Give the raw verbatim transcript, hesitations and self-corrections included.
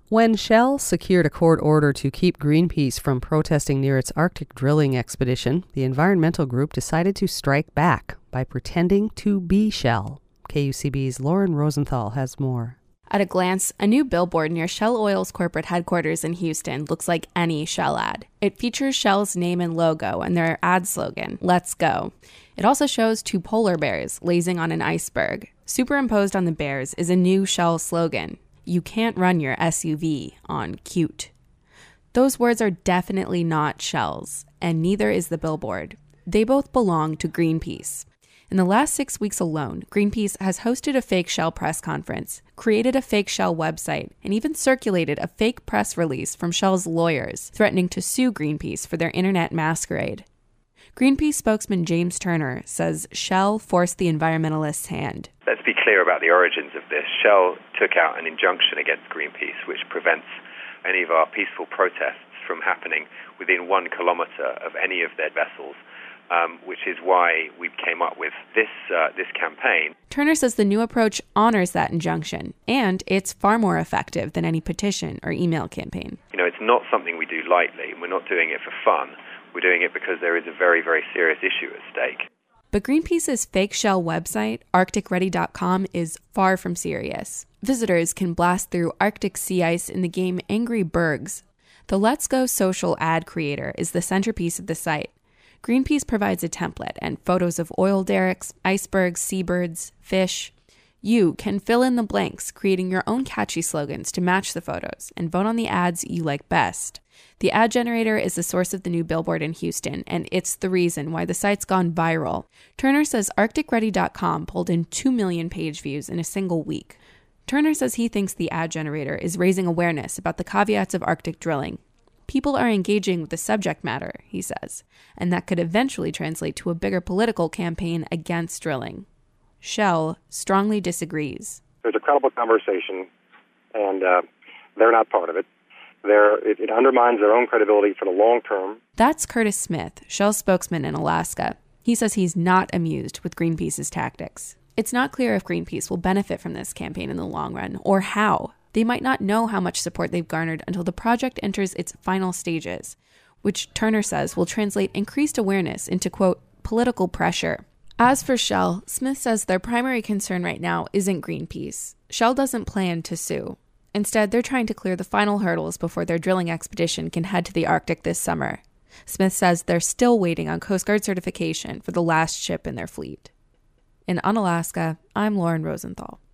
When Shell secured a court order to keep Greenpeace from protesting near its Arctic drilling expedition, the environmental group decided to strike back by pretending to be Shell. K U C B's Lauren Rosenthal has more. At a glance, a new billboard near Shell Oil's corporate headquarters in Houston looks like any Shell ad. It features Shell's name and logo and their ad slogan, "Let's Go." It also shows two polar bears lazing on an iceberg. Superimposed on the bears is a new Shell slogan, "You can't run your S U V on cute." Those words are definitely not Shell's, and neither is the billboard. They both belong to Greenpeace. In the last six weeks alone, Greenpeace has hosted a fake Shell press conference, created a fake Shell website, and even circulated a fake press release from Shell's lawyers threatening to sue Greenpeace for their internet masquerade. Greenpeace spokesman James Turner says Shell forced the environmentalists' hand. Let's be clear about the origins of this. Shell took out an injunction against Greenpeace, which prevents any of our peaceful protests from happening within one kilometre of any of their vessels. Um, which is why we came up with this uh, this campaign. Turner says the new approach honors that injunction, and it's far more effective than any petition or email campaign. You know, it's not something we do lightly, and we're not doing it for fun. We're doing it because there is a very, very serious issue at stake. But Greenpeace's fake Shell website, arctic ready dot com, is far from serious. Visitors can blast through Arctic sea ice in the game Angry Bergs. The Let's Go social ad creator is the centerpiece of the site. Greenpeace provides a template and photos of oil derricks, icebergs, seabirds, fish. You can fill in the blanks, creating your own catchy slogans to match the photos and vote on the ads you like best. The ad generator is the source of the new billboard in Houston, and it's the reason why the site's gone viral. Turner says arctic ready dot com pulled in two million page views in a single week. Turner says he thinks the ad generator is raising awareness about the caveats of Arctic drilling. People are engaging with the subject matter, he says, and that could eventually translate to a bigger political campaign against drilling. Shell strongly disagrees. There's a credible conversation, and uh, they're not part of it. They're, it. It undermines their own credibility for the long term. That's Curtis Smith, Shell spokesman in Alaska. He says he's not amused with Greenpeace's tactics. It's not clear if Greenpeace will benefit from this campaign in the long run, or how. They might not know how much support they've garnered until the project enters its final stages, which Turner says will translate increased awareness into, quote, political pressure. As for Shell, Smith says their primary concern right now isn't Greenpeace. Shell doesn't plan to sue. Instead, they're trying to clear the final hurdles before their drilling expedition can head to the Arctic this summer. Smith says they're still waiting on Coast Guard certification for the last ship in their fleet. In Unalaska, I'm Lauren Rosenthal.